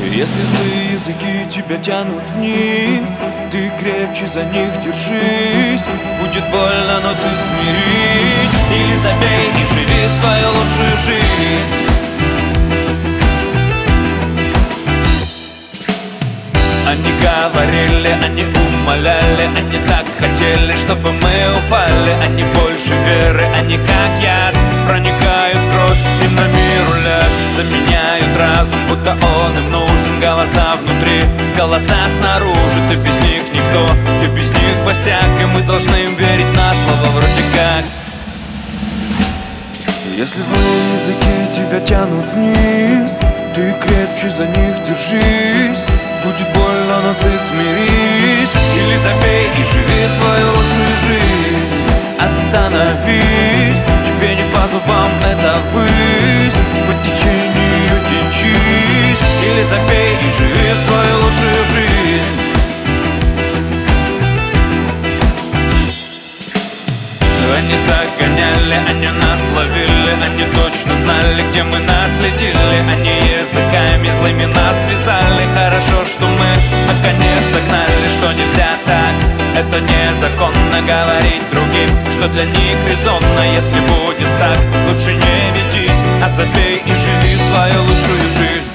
Если злые языки тебя тянут вниз, ты крепче за них держись. Будет больно, но ты смирись. Или забей и живи свою лучшую жизнь. Они говорили, они умоляли, они так хотели, чтобы мы упали. Они больше веры, они как яд проникают в кровь и на мир рулят. Заменяют разум, будто он им нужен. Голоса внутри, голоса снаружи. Ты без них никто, ты без них босяк. И мы должны им верить на слово вроде как. Если злые языки тебя тянут вниз, ты крепче за них держись. Будет больно, но ты смирись. Или забей и живи свою лучшую жизнь. Остановись, тебе не по зубам эта высь. По течению течись. Или забей и живи свою лучшую жизнь. Они так гоняли, они нас ловили. Они точно знали, где мы наследили. Они языками злыми нас связали. Хорошо, что мы наконец догнали, что нельзя так. Это незаконно говорить другим, что для них резонно. Если будет так, лучше не ведись, а забей и живи свою лучшую жизнь.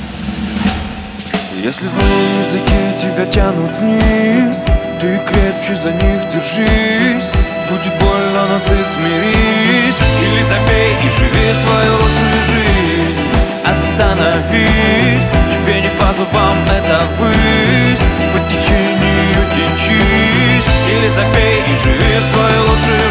Если злые языки тебя тянут вниз, ты крепче за них держись. Будет больно, но ты смирись. Или забей и живи свою лучшую жизнь. Остановись, тебе не по зубам эта высь. По течению течись. Или забей и живи свою лучшую